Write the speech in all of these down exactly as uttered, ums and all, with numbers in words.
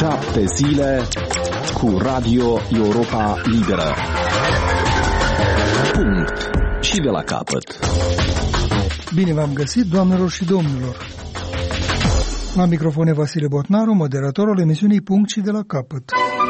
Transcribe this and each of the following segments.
Șapte zile cu Radio Europa Liberă. Punct. Și de la capăt. Bine v-am găsit, doamnelor și domnilor. La microfon e Vasile Botnaru, moderatorul emisiunii Punct și de la capăt.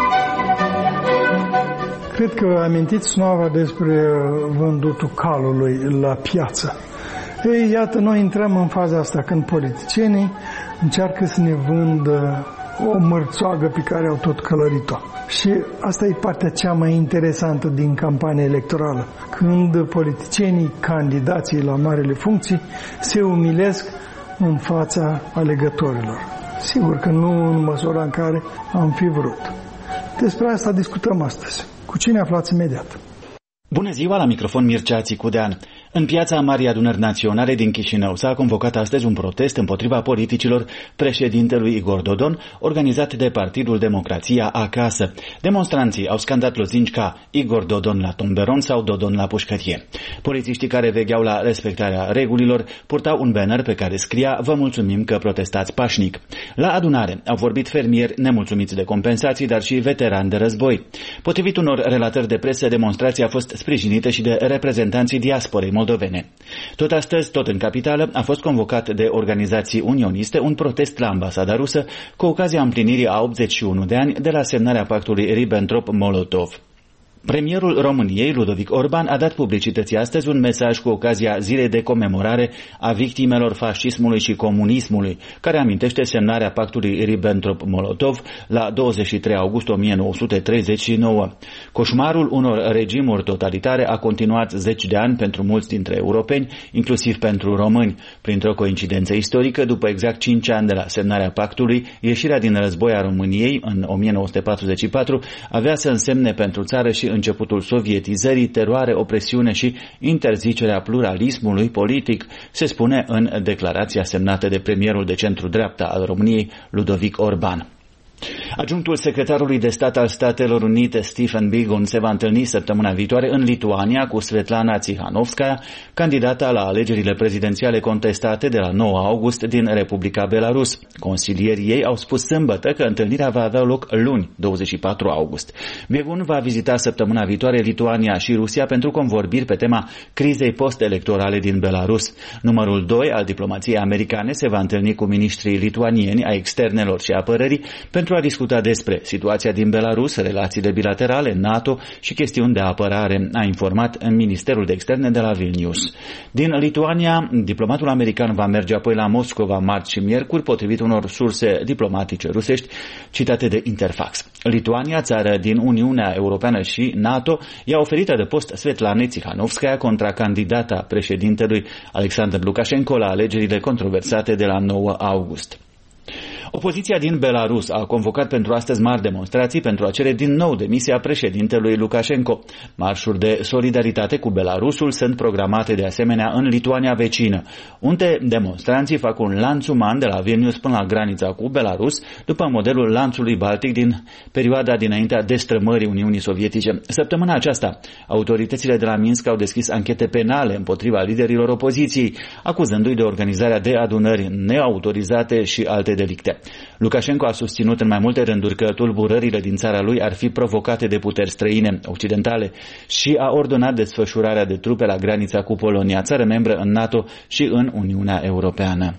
Cred că amintiți nova despre vândutul calului la piață. Ei, iată, noi intrăm în faza asta când politicienii încearcă să ne vândă o mărțoagă pe care au tot călărit-o. Și asta e partea cea mai interesantă din campania electorală, când politicienii, candidații la marele funcții, se umilesc în fața alegătorilor. Sigur că nu în măsura în care am fi vrut. Despre asta discutăm astăzi. Cu cine aflați imediat? Bună ziua, la microfon Mircea Țicudean. În piața Marii Adunări Naționale din Chișinău s-a convocat astăzi un protest împotriva politicilor președintelui Igor Dodon, organizat de Partidul Democrația Acasă. Demonstranții au scandat lozinci ca Igor Dodon la tomberon sau Dodon la pușcărie. Polițiștii care vegheau la respectarea regulilor purtau un banner pe care scria: "Vă mulțumim că protestați pașnic". La adunare au vorbit fermieri nemulțumiți de compensații, dar și veterani de război. Potrivit unor relatări de presă, demonstrația a fost sprijinită și de reprezentanții diasporei moldovene. Tot astăzi, tot în capitală, a fost convocat de organizații unioniste un protest la ambasada rusă cu ocazia împlinirii a optzeci și unu de ani de la semnarea pactului Ribbentrop-Molotov. Premierul României, Ludovic Orban, a dat publicității astăzi un mesaj cu ocazia zilei de comemorare a victimelor fascismului și comunismului, care amintește semnarea pactului Ribbentrop-Molotov la douăzeci și trei august o mie nouă sute treizeci și nouă. Coșmarul unor regimuri totalitare a continuat zeci de ani pentru mulți dintre europeni, inclusiv pentru români. Printr-o coincidență istorică, după exact cinci ani de la semnarea pactului, ieșirea din război a României în o mie nouă sute patruzeci și patru avea să însemne pentru țară și începutul sovietizării, teroare, opresiune și interzicerea pluralismului politic, se spune în declarația semnată de premierul de centru-dreapta al României, Ludovic Orban. Adjunctul secretarului de stat al Statelor Unite, Stephen Biegun, se va întâlni săptămâna viitoare în Lituania cu Svetlana Tsikhanouskaya, candidata la alegerile prezidențiale contestate de la nouă august din Republica Belarus. Consilierii ei au spus sâmbătă că întâlnirea va avea loc luni, douăzeci și patru august. Biegun va vizita săptămâna viitoare Lituania și Rusia pentru convorbiri pe tema crizei post-electorale din Belarus. Numărul doi al diplomației americane se va întâlni cu ministrii lituanieni a externelor și apărării pentru a discuta despre situația din Belarus, relațiile bilaterale, NATO și chestiuni de apărare, a informat în Ministerul de Externe de la Vilnius. Din Lituania, diplomatul american va merge apoi la Moscova marți și miercuri, potrivit unor surse diplomatice rusești citate de Interfax. Lituania, țară din Uniunea Europeană și NATO, i-a oferit de post Svetlana Tsikhanouskaya contra candidata președintelui Alexander Lukashenko la alegerile controversate de la nouă august. Opoziția din Belarus a convocat pentru astăzi mari demonstrații pentru a cere din nou demisia președintelui Lukashenko. Marșuri de solidaritate cu Belarusul sunt programate de asemenea în Lituania vecină, unde demonstranții fac un lanț uman de la Vilnius până la granița cu Belarus, după modelul lanțului baltic din perioada dinaintea destrămării Uniunii Sovietice. Săptămâna aceasta, autoritățile de la Minsk au deschis anchete penale împotriva liderilor opoziției, acuzându-i de organizarea de adunări neautorizate și alte delicte. Lukashenko a susținut în mai multe rânduri că tulburările din țara lui ar fi provocate de puteri străine occidentale și a ordonat desfășurarea de trupe la granița cu Polonia, țară membră în NATO și în Uniunea Europeană.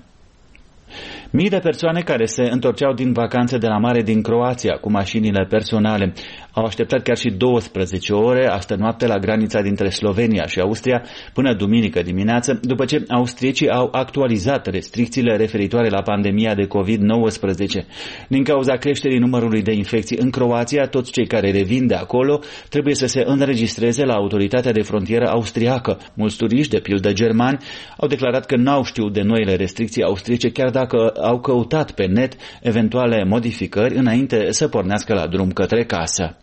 Mii de persoane care se întorceau din vacanțe de la mare din Croația cu mașinile personale au așteptat chiar și douăsprezece ore astă noapte la granița dintre Slovenia și Austria până duminică dimineață, după ce austriecii au actualizat restricțiile referitoare la pandemia de covid nouăsprezece. Din cauza creșterii numărului de infecții în Croația, toți cei care revin de acolo trebuie să se înregistreze la autoritatea de frontieră austriacă. Mulți turiști, de pildă germani, au declarat că n-au știut de noile restricții austriece, chiar dacă au căutat pe net eventuale modificări înainte să pornească la drum către casă.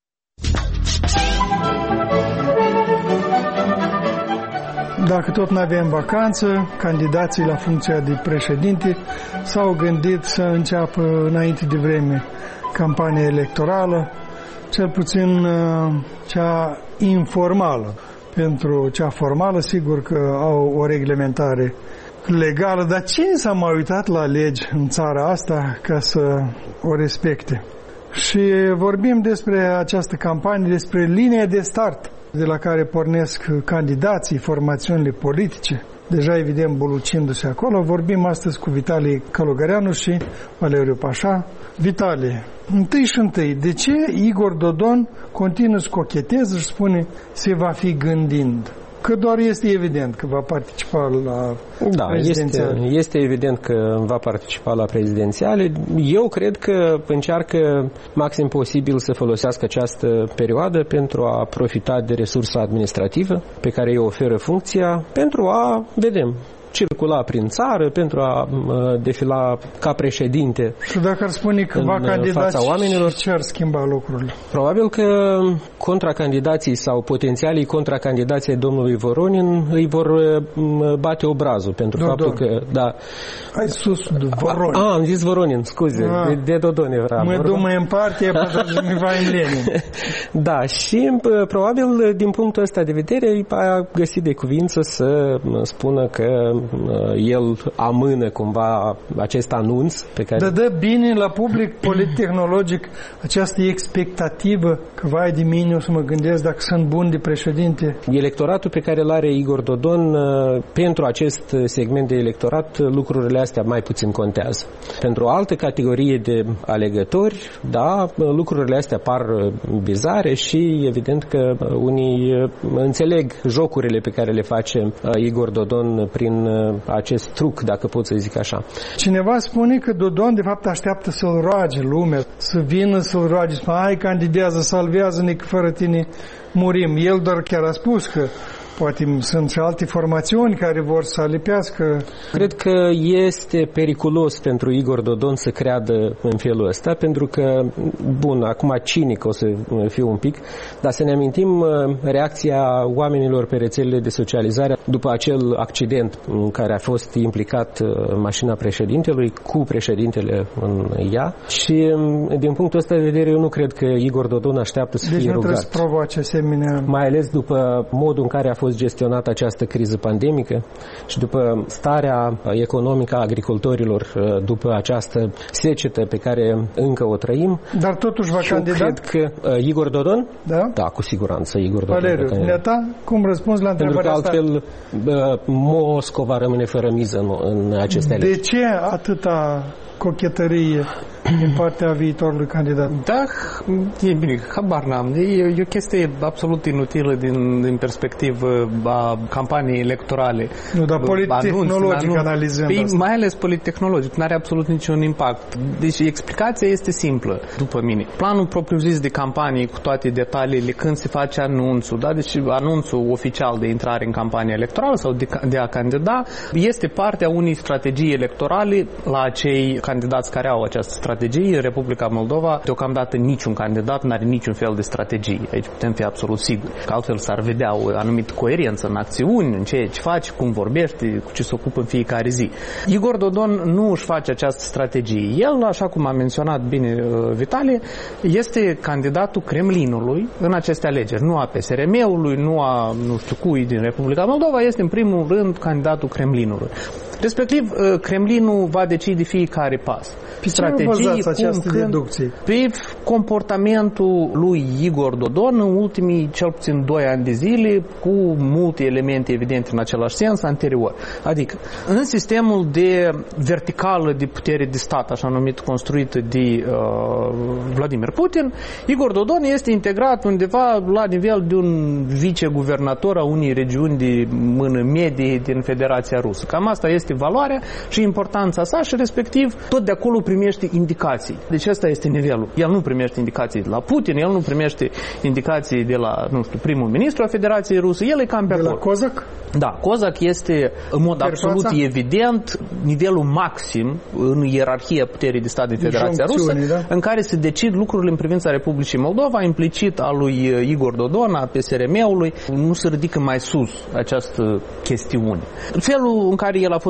Dacă tot nu avem vacanță, candidații la funcția de președinte s-au gândit să înceapă înainte de vreme campania electorală, cel puțin cea informală. Pentru cea formală, sigur că au o reglementare legală, dar cine s-a mai uitat la legi în țara asta ca să o respecte? Și vorbim despre această campanie, despre linia de start de la care pornesc candidații, formațiunile politice, deja evident bulucindu-se acolo. Vorbim astăzi cu Vitalie Călugăreanu și Valeriu Pașa. Vitalie, întâi și întâi, de ce Igor Dodon continuă să cocheteze și spune se va fi gândind? Că doar este evident că va participa la da, prezidențiale. Este, este evident că va participa la prezidențiale. Eu cred că încearcă maxim posibil să folosească această perioadă pentru a profita de resursa administrativă pe care îi oferă funcția, pentru a, vedem, circula prin țară, pentru a uh, defila ca președinte. Și dacă ar spune că va candida, ce ar schimba lucrurile? Probabil că contracandidații sau potențialii contracandidații domnului Voronin îi vor uh, bate obrazul pentru Dodon. faptul că... Da. Ai sus Voronin. Ah, am zis Voronin, scuze. Ah. De, de Dodon era. Mă dumă în partie, pentru mi va în Lenin. Da, și uh, probabil din punctul ăsta de vedere a găsit de cuvință să spună că el amână cumva acest anunț pe care... Dar dă bine la public politic-tehnologic această expectativă că vai de mine o să mă gândesc dacă sunt bun de președinte. Electoratul pe care îl are Igor Dodon, pentru acest segment de electorat, lucrurile astea mai puțin contează. Pentru o altă categorie de alegători, da, lucrurile astea par bizare și evident că unii înțeleg jocurile pe care le face Igor Dodon prin acest truc, dacă pot să zic așa. Cineva spune că Dodon de fapt așteaptă să-l roage lumea, să vină să-l roage, să spune, hai, candidează, salvează-ne că fără tine murim. El doar chiar a spus că poate sunt și alte formațiuni care vor să alipească. Cred că este periculos pentru Igor Dodon să creadă în felul ăsta, pentru că, bun, acum cinic o să fiu un pic, dar să ne amintim reacția oamenilor pe rețelele de socializare după acel accident în care a fost implicat mașina președintelui cu președintele în ea și, din punctul ăsta de vedere, eu nu cred că Igor Dodon așteaptă să deci fie rugat. Deci nu trebuie să provoace asemenea... Mai ales după modul în care a fost gestionată această criză pandemică și după starea economică a agricultorilor, după această secetă pe care încă o trăim. Dar totuși va candida? Cred că uh, Igor Dodon? Da? Da, cu siguranță Igor Dodon. Valeriu, Neta, cum răspunzi la întrebarea asta? Pentru că altfel uh, Moscova rămâne fără miză în, în aceste De alegeri. ce atâta cochetărie din partea viitorului candidat? Da, e bine, habar n-am. E, e o chestie absolut inutilă din, din perspectivă a campaniei electorale. Nu, dar polittehnologic analizând păi, asta. Mai ales polittehnologic, nu are absolut niciun impact. Deci explicația este simplă, după mine. Planul propriu-zis de campanie cu toate detaliile, când se face anunțul, da? Deci anunțul oficial de intrare în campania electorală sau de, de a candida, este partea unei strategii electorale la acei candidați care au această strategie. Strategie. Republica Moldova, deocamdată niciun candidat nu are niciun fel de strategie. Aici putem fi absolut siguri. Că altfel s-ar vedea o anumită coerență în acțiuni, în ceea ce face, cum vorbește, cu ce se ocupă în fiecare zi. Igor Dodon nu își face această strategie. El, așa cum a menționat bine Vitalie, este candidatul Kremlinului în aceste alegeri. Nu a P S R M-ului, nu a nu știu cui din Republica Moldova, este în primul rând candidatul Kremlinului. Respectiv, Kremlinul va decide fiecare pas. Pe strategii, această deducție? Pe comportamentul lui Igor Dodon în ultimii cel puțin doi ani de zile, cu multe elemente evidente în același sens anterior. Adică, în sistemul de verticală de putere de stat, așa numit, construit de uh, Vladimir Putin, Igor Dodon este integrat undeva la nivel de un viceguvernator a unei regiuni de mână medie din Federația Rusă. Cam asta este valoarea și importanța sa și respectiv tot de acolo primește indicații. Deci asta este nivelul. El nu primește indicații de la Putin, el nu primește indicații de la, nu știu, primul ministru a Federației Ruse, el e cam pe de acolo. La Kozak? Da, Kozak este în mod absolut evident nivelul maxim în ierarhia puterii de stat din Federația Rusă, da? în care se decid lucrurile în privința Republicii Moldova, implicit al lui Igor Dodon, a P S R M-ului, nu se ridică mai sus această chestiune. Felul în care el a fost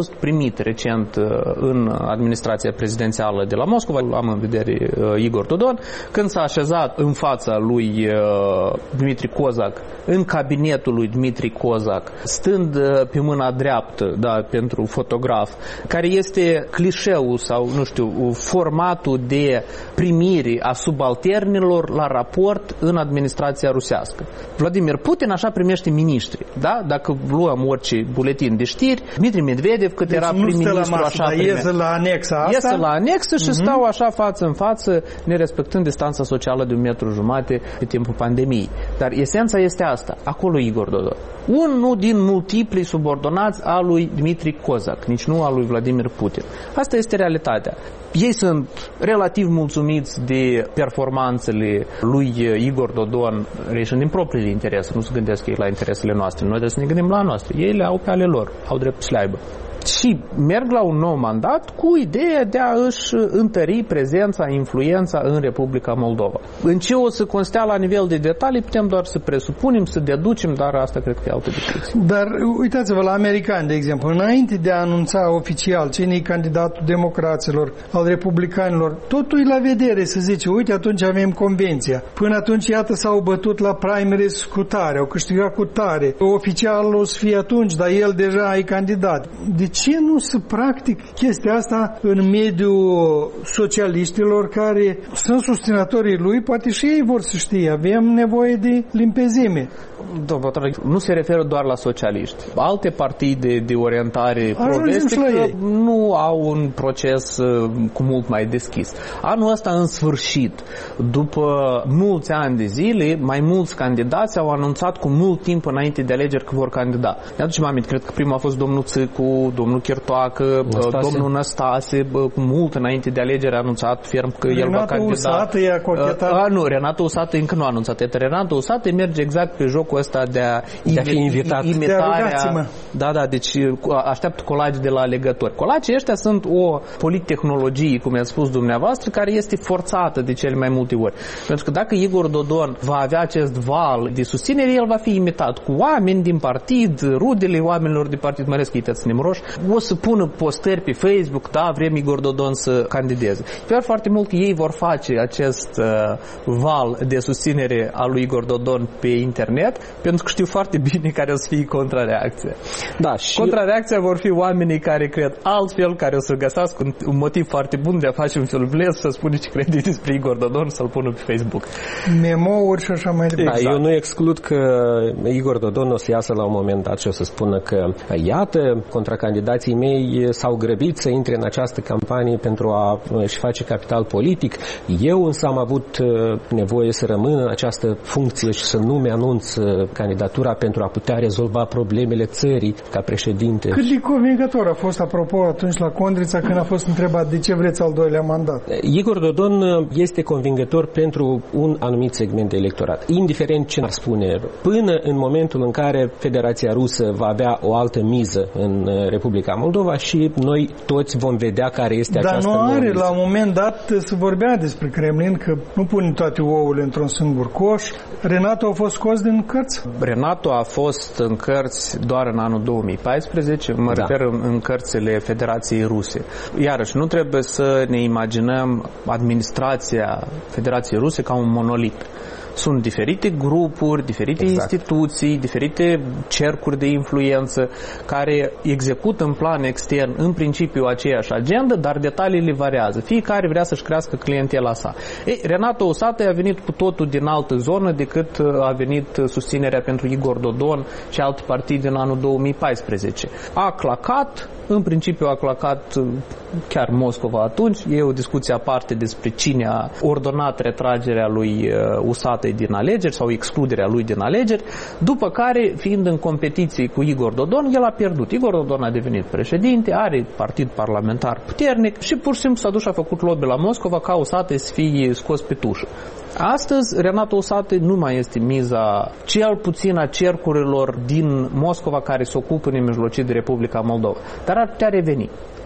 fost primit recent în administrația prezidențială de la Moscova, am în vedere Igor Dodon, când s-a așezat în fața lui Dmitri Kozak, în cabinetul lui Dmitri Kozak, stând pe mâna dreaptă, da, pentru fotograf, care este clișeul sau, nu știu, formatul de primire a subalternilor la raport în administrația rusească. Vladimir Putin așa primește miniștri, da? Dacă luăm orice buletin de știri, Dmitri Medvedev, cât deci era prim-ministru, așa primește. Iese la anexa asta? Iese la anexă și uh-huh. stau așa față în față, nerespectând distanța socială de un metru jumate pe timpul pandemiei. Dar esența este asta. Acolo Igor Dodon. Unul din multipli subordonați al lui Dmitri Kozak, nici nu al lui Vladimir Putin. Asta este realitatea. Ei sunt relativ mulțumiți de performanțele lui Igor Dodon, reșind din propriile interese, nu se gândesc ei la interesele noastre. Noi trebuie să ne gândim la noastre. Ei le au pe ale lor, au drept să le aibă. Și merg la un nou mandat cu ideea de a își întări prezența, influența în Republica Moldova. În ce o să constea la nivel de detalii, putem doar să presupunem, să deducem, dar asta cred că e altă discuție. Dar uitați-vă la americani, de exemplu, înainte de a anunța oficial cine e candidatul democraților, al republicanilor, totul e la vedere să zice, uite, atunci avem convenția. Până atunci, iată, s-au bătut la primaries cu tare, au câștigat cu tare. Oficial o să fie atunci, dar el deja e candidat. De ce nu se practic chestia asta în mediul socialiștilor care sunt susținătorii lui? Poate și ei vor să știe. Avem nevoie de limpezime. Domnul, nu se referă doar la socialiști. Alte partide de orientare pro-vestică nu au un proces cu mult mai deschis. Anul ăsta, în sfârșit, după mulți ani de zile, mai mulți candidați au anunțat cu mult timp înainte de alegeri că vor candida. Ne aducem aminte, cred că primul a fost domnul Țicu, domnul Chirtoacă, Năstase. domnul Năstase, cu mult înainte de alegeri a anunțat ferm că Renato el va candida. Usată i-a cochetat. A, nu, Renato Usată încă nu a anunțat. Renato Usată merge exact pe jocul ăsta de a, de a fi invitat. Imitarea, da, da, deci așteaptă colagi de la alegători. Colagii ăștia sunt o polittehnologie, cum i-ați spus dumneavoastră, care este forțată de cele mai multe ori. Pentru că dacă Igor Dodon va avea acest val de susținere, el va fi imitat cu oameni din partid, rudele oamenilor de partid, mai ales că uitați nemroși, o să pună postări pe Facebook, da, vrem Igor Dodon să candideze. Chiar foarte mult că ei vor face acest uh, val de susținere a lui Igor Dodon pe internet, pentru că știu foarte bine care o să fie contrareacția. Da, și contrareacția vor fi oamenii care cred altfel, care o să găsească un, un motiv foarte bun de a face un filmuleț, să spune ce crede despre Igor Dodon, să-l pună pe Facebook. Memo-uri și așa mai departe. Da, exact. Eu nu exclud că Igor Dodon o să iasă la un moment dat și o să spună că iată, contracandidații mei s-au grăbit să intre în această campanie pentru a-și face capital politic. Eu însă am avut nevoie să rămân în această funcție și să nu mi-anunț candidatura pentru a putea rezolva problemele țării ca președinte. Cât de convingător a fost, apropo, atunci la Condrița când a fost întrebat de ce vreți al doilea mandat? Igor Dodon este convingător pentru un anumit segment de electorat, indiferent ce ar spune, până în momentul în care Federația Rusă va avea o altă miză în Republica Moldova și noi toți vom vedea care este Dar această nu are, miză. la un moment dat se vorbea despre Kremlin că nu pune toate ouăle într-un singur coș. Renato a fost scos din cărți? Renato a fost în cărți doar în anul două mii paisprezece, mă da. refer în, în cărțile Federației Ruse. Iarăși, nu trebuie să ne imaginăm administrația Federației Ruse ca un monolit. Sunt diferite grupuri, diferite exact. instituții, diferite cercuri de influență care execută în plan extern în principiu aceeași agendă, dar detaliile variază. Fiecare vrea să-și crească clientela sa. Ei, Renato Usată a venit cu totul din altă zonă decât a venit susținerea pentru Igor Dodon și alte partide în anul două mii paisprezece. A clacat, în principiu a clacat chiar Moscova atunci. E o discuție aparte despre cine a ordonat retragerea lui Usată din alegeri sau excluderea lui din alegeri, după care, fiind în competiție cu Igor Dodon, el a pierdut. Igor Dodon a devenit președinte, are partid parlamentar puternic și pur și simplu s-a dus și a făcut lobby la Moscova ca Usată să fie scos pe tușă. Astăzi, Renato Usată nu mai este miza cel puțin a cercurilor din Moscova care se ocupă nemijlocit de Republica Moldova, dar ar putea reveni.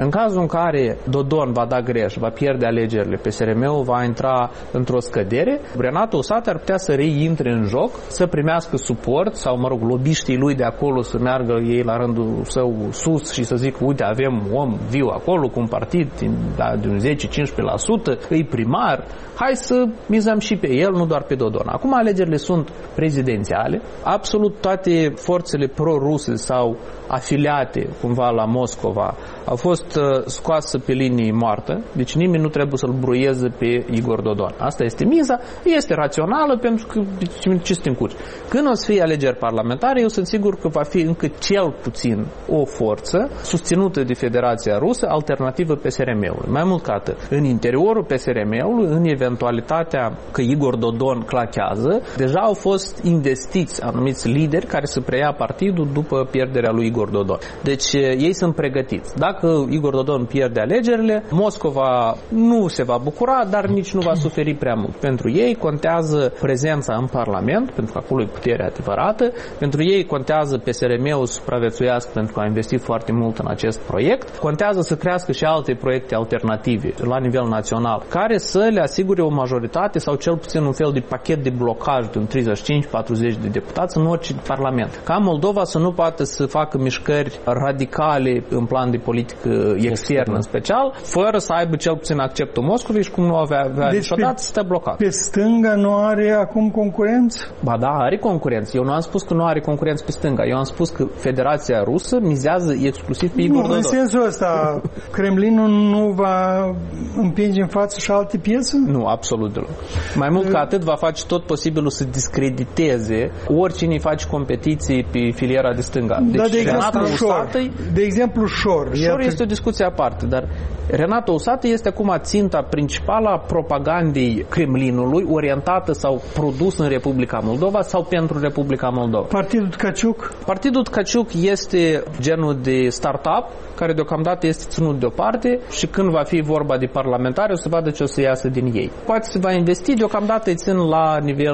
În cazul în care Dodon va da greș, va pierde alegerile, P S R M-ul va intra într-o scădere, Renato Usate ar putea să reintre în joc, să primească suport sau, mă rog, lobiștii lui de acolo să meargă ei la rândul său sus și să zic, uite, avem om viu acolo cu un partid de un zece-cincisprezece la sută, îi primar, hai să mizăm și pe el, nu doar pe Dodon. Acum alegerile sunt prezidențiale, absolut toate forțele pro-ruse sau afiliate cumva la Moscova au fost uh, scoase pe linii moartă, deci nimeni nu trebuie să-l bruieze pe Igor Dodon. Asta este miza, este rațională pentru că ce să te încurci. Când o să fie alegeri parlamentare, eu sunt sigur că va fi încă cel puțin o forță susținută de Federația Rusă, alternativă P S R M-ului. Mai mult ca atât, în interiorul P S R M-ului, în eventualitatea că Igor Dodon clachează, deja au fost investiți anumiți lideri care să preia partidul după pierderea lui Igor Dodon. Deci ei sunt pregătiți. Dacă Igor Dodon pierde alegerile, Moscova nu se va bucura, dar nici nu va suferi prea mult. Pentru ei contează prezența în Parlament, pentru că acolo e puterea adevărată. Pentru ei contează P S R M-ul să supraviețuiască pentru că a investit foarte mult în acest proiect. Contează să crească și alte proiecte alternative la nivel național, care să le asigure o majoritate sau cel puțin un fel de pachet de blocaj de un treizeci și cinci patruzeci de deputați în orice parlament. Ca Moldova să nu poată să facă mișcări radicale în plan de politică externă în special, fără să aibă cel puțin acceptul Moscovei și cum nu avea, avea deci niciodată, să stă blocat. Pe stânga nu are acum concurență? Ba da, are concurență. Eu nu am spus că nu are concurență pe stânga. Eu am spus că Federația Rusă mizează exclusiv pe Igor Dodon. Nu, în sensul ăsta, Kremlinul nu va împinge în față și alte piese? Nu, absolut deloc. Mai mult ca atât, va face tot posibilul să discrediteze oricine face competiții pe filiera de stânga. Deci, da, de Renato Usate, de exemplu, Șor. Șor este o discuție aparte, dar Renato Usate este acum ținta principală a propagandei Kremlinului, orientată sau produsă în Republica Moldova sau pentru Republica Moldova. Partidul Tkaciuc? Partidul Tkaciuc este genul de start-up care deocamdată este ținut deoparte și când va fi vorba de parlamentari o să vadă ce o să iasă din ei. Poate se va investi, deocamdată îi țin la nivel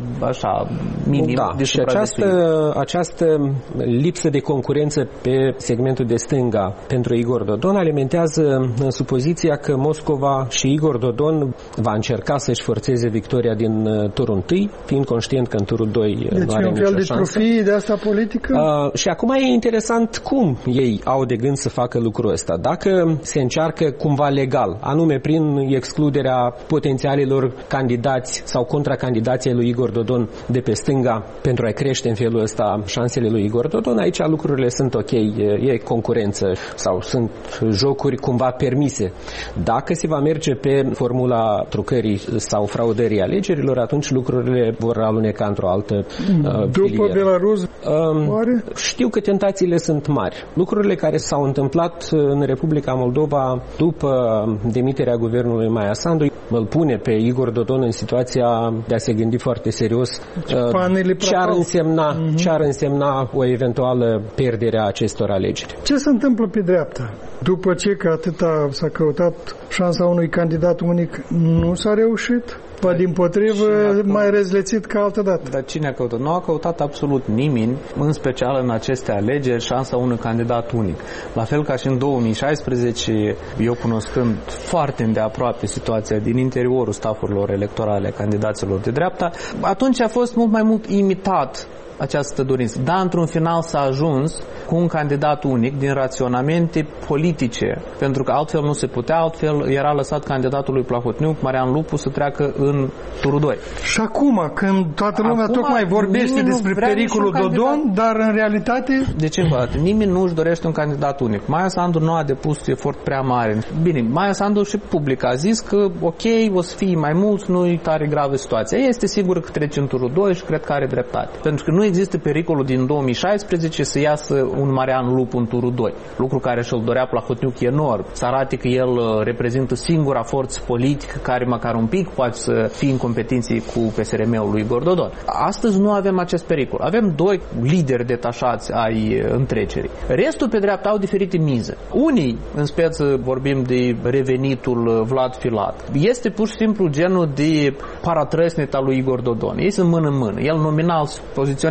așa minim da, de și această, această lipsă de concurență pe segmentul de stânga pentru Igor Dodon alimentează supoziția că Moscova și Igor Dodon va încerca să-și forțeze victoria din turul întâi, fiind conștient că în turul doi deci nu are nicio șansă. Deci un fel de trofie de asta politică? Uh, și acum e interesant cum ei au de gând să facă lucrul ăsta. Dacă se încearcă cumva legal, anume prin excluderea potențialilor candidați sau contracandidații lui Igor Dodon de pe stânga pentru a crește în felul ăsta șansele lui Igor Dodon, aici lucrurile sunt ok, e, e concurență sau sunt jocuri cumva permise. Dacă se va merge pe formula trucării sau fraudării alegerilor, atunci lucrurile vor aluneca într-o altă uh, După filieră. Belarus, um, oare? Știu că tentațiile sunt mari. Lucrurile care s-au întâmplat în Republica Moldova după demiterea guvernului Maia Sandu îl pune pe Igor Dodon în situația de a se gândi foarte serios uh, ce ar însemna, mm-hmm. ce ar însemna o eventuală pierdere a acestor alegeri. Ce se întâmplă pe dreapta? După ce că atâta s-a căutat șansa unui candidat unic, nu s-a reușit? Ba dimpotrivă, mai rezlețit ca altă dată. Dar cine a căutat? Nu a căutat absolut nimeni, în special în aceste alegeri, șansa unui candidat unic. La fel ca și în două mii șaisprezece, eu cunoscând foarte îndeaproape situația din interiorul stafurilor electorale a candidaților de dreapta, atunci a fost mult mai mult imitat această dorință. Da, într-un final s-a ajuns cu un candidat unic din raționamente politice, pentru că altfel nu se putea, altfel era lăsat candidatul lui Plahotniuc, Marian Lupu, să treacă în turul doi. Și acum, când toată lumea acum, tocmai vorbește despre pericolul Dodon, dar în realitate... De ce încă o dată? Nimeni nu își dorește un candidat unic. Maia Sandu nu a depus efort prea mare. Bine, Maia Sandu și public a zis că ok, o să fie mai mulți, nu e tare gravă situația. Este sigur că trece în turul doi și cred că are dreptate. Pentru că nu există pericolul din două mii șaisprezece să iasă un Marian Lupu în turul doi. Lucru care și-l dorea Plahotniuc enorm. Să arate că el reprezintă singura forță politică care măcar un pic poate să fie în competiție cu P S R M-ul lui Igor Dodon. Astăzi nu avem acest pericol. Avem doi lideri detașați ai întrecerii. Restul pe dreapta au diferite mize. Unii, în speță vorbim de revenitul Vlad Filat, este pur și simplu genul de paratrăsnet al lui Igor Dodon. Ei sunt mână în mână. El nominal se poziționează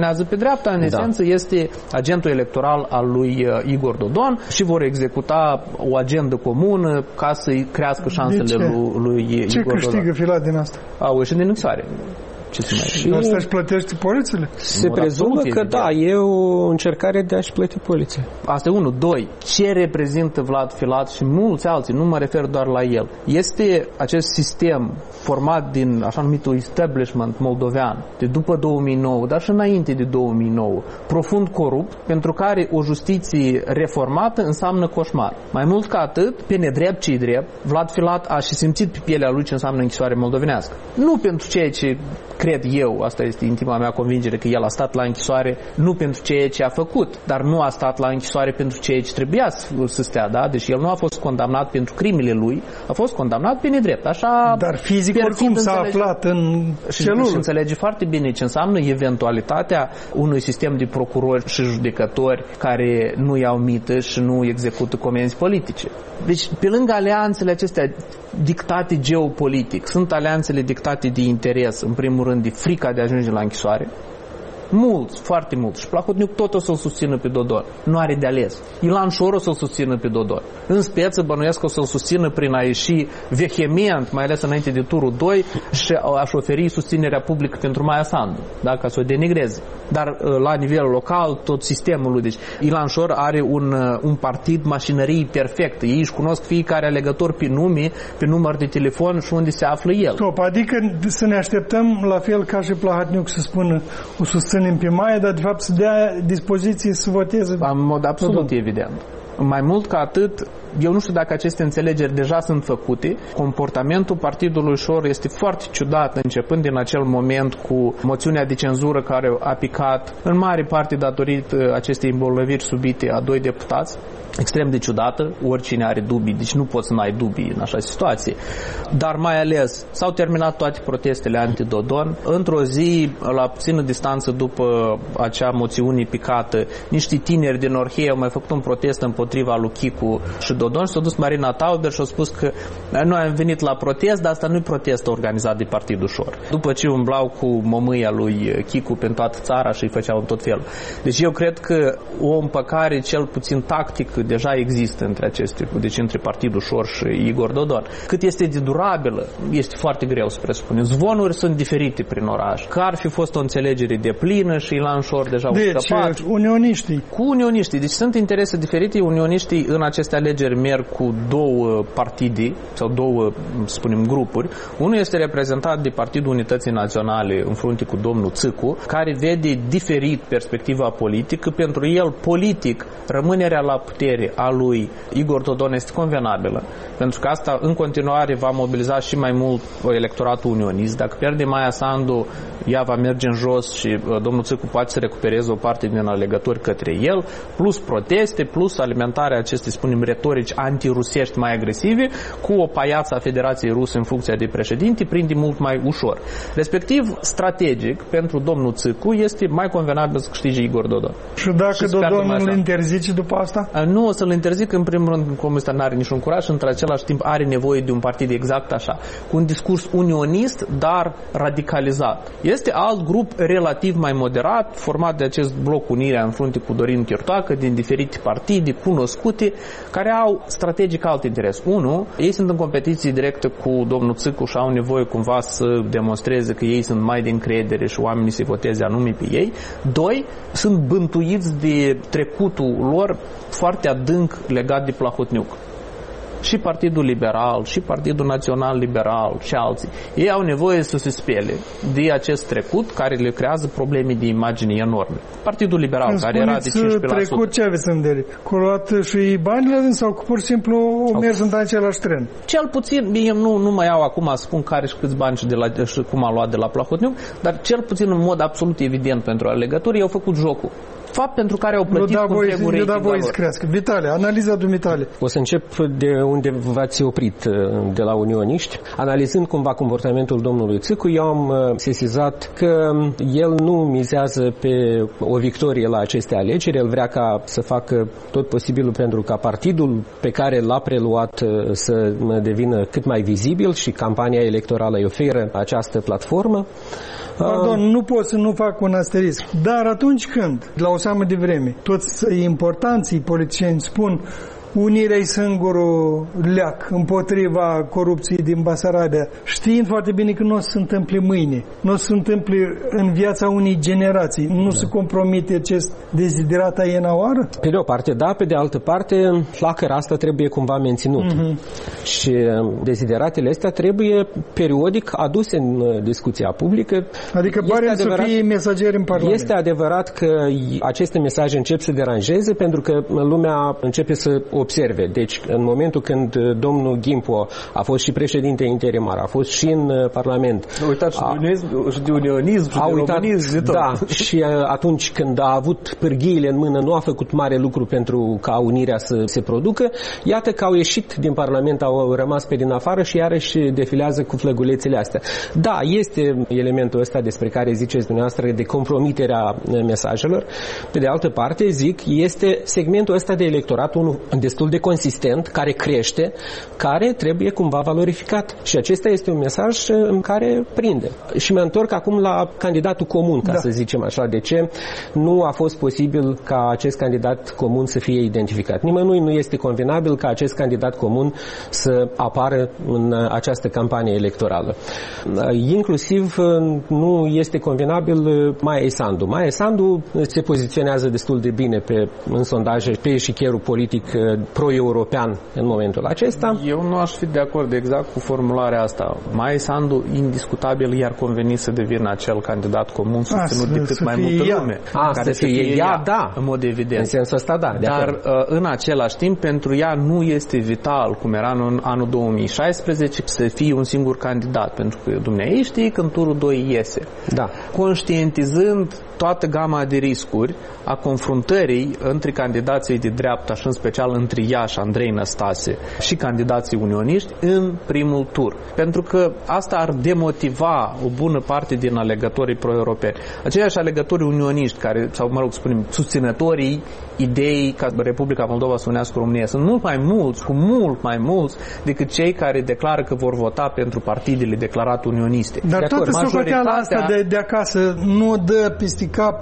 acționează pe dreapta, în Da. esență este agentul electoral al lui Igor Dodon și vor executa o agendă comună ca să-i crească șansele lui, lui Ce Igor câștigă Dodon. Filat din asta? Au ieșit din închisoare. Ce să mai Și asta își plătește polițele? Se Nu, prezumă absolut, că evident. da, e o încercare de a-și plăti poliția. Asta e unul. Doi, ce reprezintă Vlad Filat și mulți alții, nu mă refer doar la el. Este acest sistem format din așa numitul establishment moldovean de după două mii nouă, dar și înainte de două mii nouă, profund corupt, pentru care o justiție reformată înseamnă coșmar. Mai mult ca atât, pe nedrept ce-i drept, Vlad Filat a și simțit pe pielea lui ce înseamnă închisoare moldovenească. Nu pentru ceea ce cred eu, asta este intima mea convingere, că el a stat la închisoare nu pentru ceea ce a făcut, dar nu a stat la închisoare pentru ceea ce trebuia să, să stea, da? Deci el nu a fost condamnat pentru crimele lui, a fost condamnat pe nedrept. Așa, Dar fizic oricum s-a aflat în și, celulă. și înțelege foarte bine ce înseamnă eventualitatea unui sistem de procurori și judecători care nu iau mită și nu execută comenzi politice. Deci, pe lângă alianțele acestea dictate geopolitic, sunt alianțele dictate de interes, în primul rând de frica de a ajunge la închisoare. Mulți, foarte mulți. Și Plahotniuc tot o să-l susțină pe Dodon. Nu are de ales. Ilan Șor o să-l susțină pe Dodon. În speță, bănuiesc o să-l susțină prin a ieși vehement, mai ales înainte de turul doi, și a-și oferi susținerea publică pentru Maia Sandu, da? Ca să o denigreze. Dar la nivel local, tot sistemul lui. Deci, Ilan Șor are un, un partid mașinării perfectă. Ei își cunosc fiecare alegător pe nume, pe număr de telefon și unde se află el. Stop, adică să ne așteptăm la fel ca și Plahotniuc să spună o susținem pe Maia, dar de fapt să dea dispoziție să voteze. În mod absolut evident. Mai mult ca atât, eu nu știu dacă aceste înțelegeri deja sunt făcute. Comportamentul partidului Șor este foarte ciudat, începând din acel moment cu moțiunea de cenzură care a picat, în mare parte datorită acestei îmbolnăviri subite a doi deputați. Extrem de ciudată, oricine are dubii, deci nu poți să nu ai dubii în așa situație. Dar mai ales s-au terminat toate protestele anti-Dodon. Într-o zi, la puțină distanță după acea moțiune picată, niște tineri din Orhei au mai făcut un protest împotriva lui Chicu și Dodon și s-a dus Marina Tauber și a spus că noi am venit la protest, dar asta nu e protest organizat de Partidul Șor. După ce umblau cu momâia lui Chicu pe toată țara și îi făceau în tot felul. Deci eu cred că o împăcare cel puțin tactică deja există între aceste, deci între Partidul Șor și Igor Dodon. Cât este de durabilă, este foarte greu să presupunem. Zvonuri sunt diferite prin oraș. Că ar fi fost o înțelegere de plină și Ilan Șor deja deci, au scăpat. unioniștii. Cu unioniștii. Deci sunt interese diferite. Unioniștii în aceste alegeri merg cu două partide sau două, spunem, grupuri. Unul este reprezentat de Partidul Unității Naționale în frunte cu domnul Țâcu, care vede diferit perspectiva politică. Pentru el, politic, rămânerea la putere a lui Igor Dodon este convenabilă, pentru că asta în continuare va mobiliza și mai mult electoratul unionist. Dacă pierde Maia Sandu, ea va merge în jos și domnul Țâcu poate să recupereze o parte din alegători către el, plus proteste, plus alimentarea acestei, spunem, retorici antirusești mai agresive, cu o paiață a Federației Ruse în funcția de președinte, prinde mult mai ușor. Respectiv, strategic, pentru domnul Țâcu este mai convenabil să câștige Igor Dodon. Și dacă Dodon îl interzice după asta? Nu o să-l interzic, în primul rând, comunistul nu are niciun curaj și într același timp are nevoie de un partid exact așa, cu un discurs unionist, dar radicalizat. Este alt grup relativ mai moderat, format de acest bloc Unirea în frunte cu Dorin Chirtoacă, din diferite partide cunoscute, care au strategic alt interes. Unu, ei sunt în competiție directă cu domnul Țâcu și au nevoie cumva să demonstreze că ei sunt mai de încredere și oamenii să voteze anume pe ei. Doi, sunt bântuiți de trecutul lor foarte adânc legat de Plahotniuc. Și Partidul Liberal, și Partidul Național Liberal și alții. Ei au nevoie să se spele de acest trecut care le creează probleme de imagine enorme. Partidul Liberal, îmi care era de cincisprezece la sută. Trecut, ce aveți în vedere? Că au luat și banile sau că pur și simplu au mers în același tren? Cel puțin, bine, nu, nu mai iau acum să spun care și câți bani și, de la, și cum a luat de la Plahotniuc, dar cel puțin în mod absolut evident pentru alegători, ei au făcut jocul. fapt pentru care au plătit cu întregul rating. Eu da voi să crească. Vitale, analiza dumitale. O să încep de unde v-ați oprit, de la unioniști. Analizând cumva comportamentul domnului Țicu, eu am sesizat că el nu mizează pe o victorie la aceste alegeri. El vrea ca să facă tot posibilul pentru ca partidul pe care l-a preluat să devină cât mai vizibil și campania electorală îi oferă această platformă. Pardon, nu pot să nu fac un asterisc. Dar atunci când, la o seamă de vreme, toți importanții politicieni spun unirea-i singurul leac împotriva corupției din Basarabia, știind foarte bine că nu o să se întâmple mâine, nu o să se întâmple în viața unei generații, nu da. se compromite acest deziderat aiena oară? Pe de o parte, da, pe de altă parte, flacăra asta trebuie cumva menținută. Mm-hmm. Și dezideratele astea trebuie periodic aduse în discuția publică. Adică pare să fie mesageri în Parlament. Este adevărat că aceste mesaje încep să deranjeze pentru că lumea începe să observe. Deci, în momentul când domnul Gimpo a fost și președinte interimar, a fost și în Parlament. A uitat și de unionism, și de românism. Da, și atunci când a avut pârghiile în mână, nu a făcut mare lucru pentru ca unirea să se producă. Iată că au ieșit din Parlament, au rămas pe din afară și iarăși defilează cu flăgulețele astea. Da, este elementul ăsta despre care ziceți dumneavoastră de compromiterea mesajelor. Pe de altă parte, zic, este segmentul ăsta de electorat, unul destul de consistent, care crește, care trebuie cumva valorificat. Și acesta este un mesaj în care prinde. Și mă întorc acum la candidatul comun, ca da. să zicem așa. De ce nu a fost posibil ca acest candidat comun să fie identificat? Nimănui nu este convenabil ca acest candidat comun să apară în această campanie electorală. Inclusiv nu este convenabil Maia Sandu. Maia Sandu se poziționează destul de bine pe, în sondaje pe eșichierul politic pro-european în momentul acesta. Eu nu aș fi de acord exact cu formularea asta. Maia Sandu, indiscutabil, i-ar conveni să devină acel candidat comun susținut de cât mai multă ea. lume. A, care să fie, fie ea, ea, da. În mod evident. În sensul ăsta, da. Dar în același timp, pentru ea nu este vital, cum era în anul două mii șaisprezece, să fie un singur candidat. Pentru că dumneavoastră știe că în turul doi iese. Da. Conștientizând toată gama de riscuri a confruntării între candidații de dreapta și în special între ea și Andrei Năstase și candidații unioniști în primul tur. Pentru că asta ar demotiva o bună parte din alegătorii pro-europeni. Aceiași alegători unioniști care, sau mă rog, spunem, susținătorii ideii ca Republica Moldova să unească România sunt mult mai mulți, cu mult mai mulți decât cei care declară că vor vota pentru partidele declarate unioniste. Dar de toată socoteala asta de, de acasă nu dă peste cap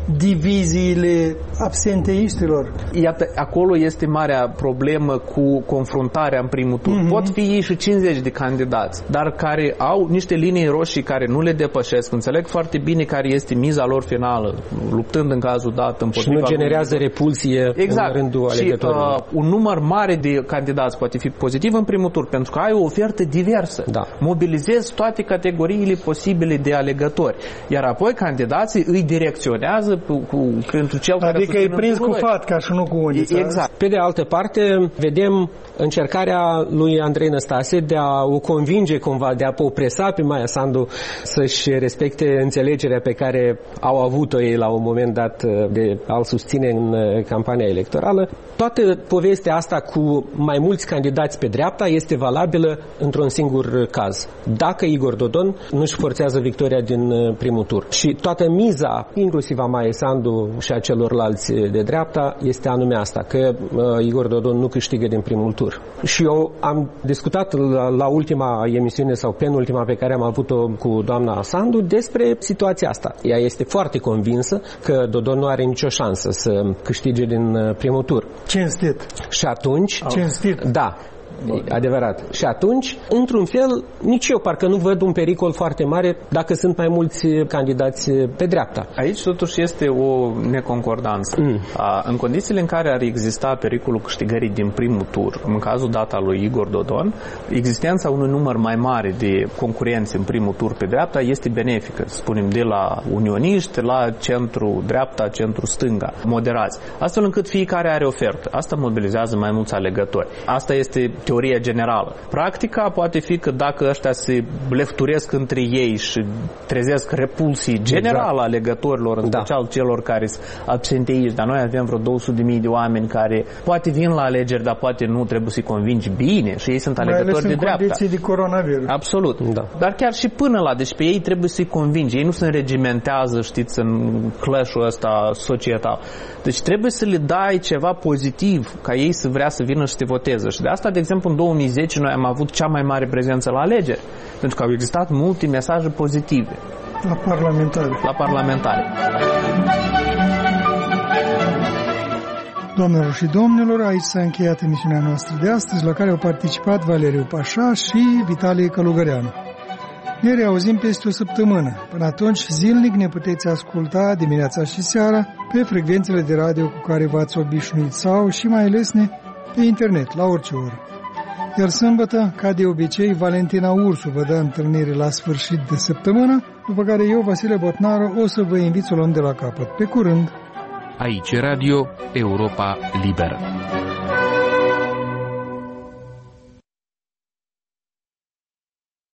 diviziile absenteistilor. Iată, acolo este marea problemă cu confruntarea în primul tur. Mm-hmm. Pot fi ei și cincizeci de candidați, dar care au niște linii roșii care nu le depășesc. Înțeleg foarte bine care este miza lor finală, luptând în cazul dat împotriva... Și nu generează repulsie exact. în rândul alegătorilor. Și uh, un număr mare de candidați poate fi pozitiv în primul tur, pentru că ai o ofertă diversă. Da. Mobilizezi toate categoriile posibile de alegători. Iar apoi candidații îi direcționează cu, cu, pentru cel care adică e prins cu fatca și nu cu unița. Exact. Pe de altă parte, vedem încercarea lui Andrei Năstase de a o convinge cumva, de a o presa pe Maia Sandu să-și respecte înțelegerea pe care au avut-o ei la un moment dat de a-l susține în campania electorală. Toată povestea asta cu mai mulți candidați pe dreapta este valabilă într-un singur caz. Dacă Igor Dodon nu-și forțează victoria din primul tur. Și toată miza, inclusiv a Maia Sandu și a celorlalți de dreapta, este anume asta, că uh, Igor Dodon nu câștigă din primul tur. Și eu am discutat la, la ultima emisiune sau penultima pe care am avut-o cu doamna Sandu despre situația asta. Ea este foarte convinsă că Dodon nu are nicio șansă să câștige din primul tur. Cinstit. Și atunci... Cinstit. Da. Adevărat. Și atunci, într-un fel, nici eu parcă nu văd un pericol foarte mare dacă sunt mai mulți candidați pe dreapta. Aici totuși este o neconcordanță. Mm. A, în condițiile în care ar exista pericolul câștigării din primul tur, în cazul dat al lui Igor Dodon, existența unui număr mai mare de concurenți în primul tur pe dreapta este benefică, spunem, de la unioniști la centru-dreapta, centru-stânga, moderați. Astfel încât fiecare are ofertă. Asta mobilizează mai mulți alegători. Asta este teoria generală. Practica poate fi că dacă ăștia se lefturesc între ei și trezesc repulsii generale exact. alegătorilor, în special da. celor care sunt absenteiști, dar noi avem vreo două sute de mii de oameni care poate vin la alegeri, dar poate nu, trebuie să-i convingi bine și ei sunt alegători de dreapta. Mai ales în condiții de coronavirus. Absolut. Da. Dar chiar și până la, deci pe ei trebuie să-i convingi. Ei nu se regimentează, știți, în clash-ul ăsta societal. Deci trebuie să le dai ceva pozitiv ca ei să vrea să vină și să te voteze. Și de asta, de exemplu, în două mii zece noi am avut cea mai mare prezență la alegeri, pentru că au existat multe mesaje pozitive. La parlamentare. La parlamentare. Doamnelor și domnilor, aici s-a încheiat emisiunea noastră de astăzi, la care au participat Valeriu Pașa și Vitalie Călugăreanu. Ne reauzim peste o săptămână. Până atunci, zilnic ne puteți asculta dimineața și seara pe frecvențele de radio cu care v-ați obișnuit sau și mai ales ne pe internet, la orice oră. Iar sâmbătă, ca de obicei, Valentina Ursu vă dă întâlnire la sfârșit de săptămână, după care eu, Vasile Botnaru, o să vă invit să o luăm de la capăt. Pe curând! Aici Radio Europa Liberă.